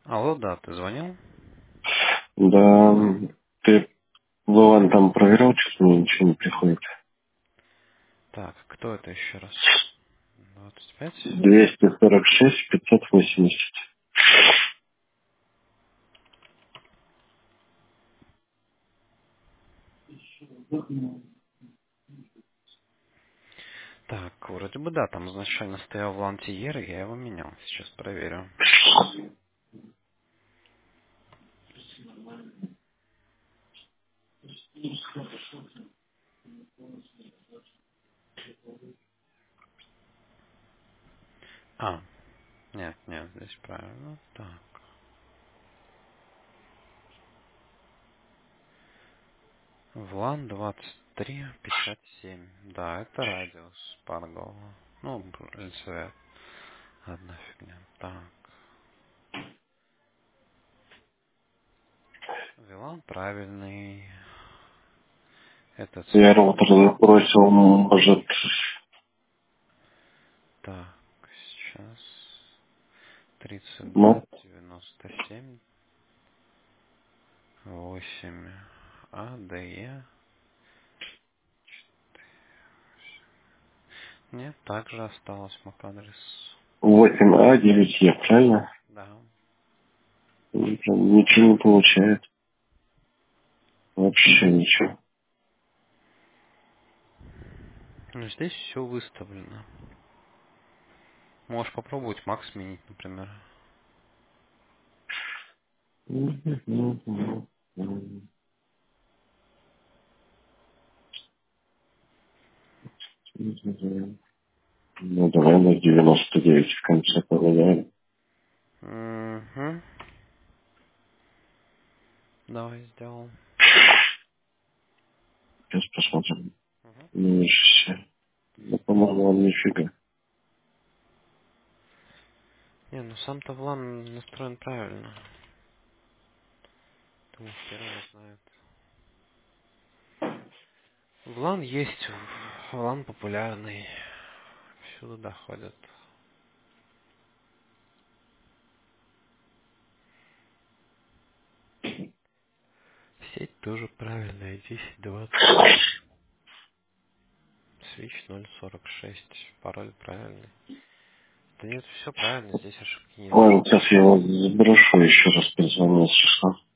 Алло, да, ты звонил? Да, ты, Вован, там проверял, что мне ничего не приходит. Так, кто это еще раз? 25. 246 580. Так, вроде бы да, там изначально стоял Лантиер, и я его менял. Сейчас проверю. А, нет, нет, здесь правильно. Так. Влан 2357. Да, это радиус Паргова. Ну, ЛСВ. Одна фигня. Так. Вилан правильный. Этот Я свич. роутер забросил, может, Так, сейчас. ну, 3297. 8 АДЕ. Нет, также осталось MAC-адрес. 8А, 9Е, правильно? Да. Ничего не получает. Вообще ничего. Ну, здесь все выставлено. Можешь попробовать MAC сменить, например. Ну, давай на 99 в конце поменяем. Угу. Давай сделал. Сейчас посмотрим. Угу. Ну, все. Ну, по-моему, он нифига. Не, ну сам-то влан настроен правильно. Думаю, хер его знает. Влан есть, влан популярный. Всюду доходят. Сеть тоже правильная, 10.20. Switch 0.46. Пароль правильный. Да нет, все правильно, здесь ошибки не вижу. Ладно, сейчас я его сброшу, еще раз перезвоню, если что.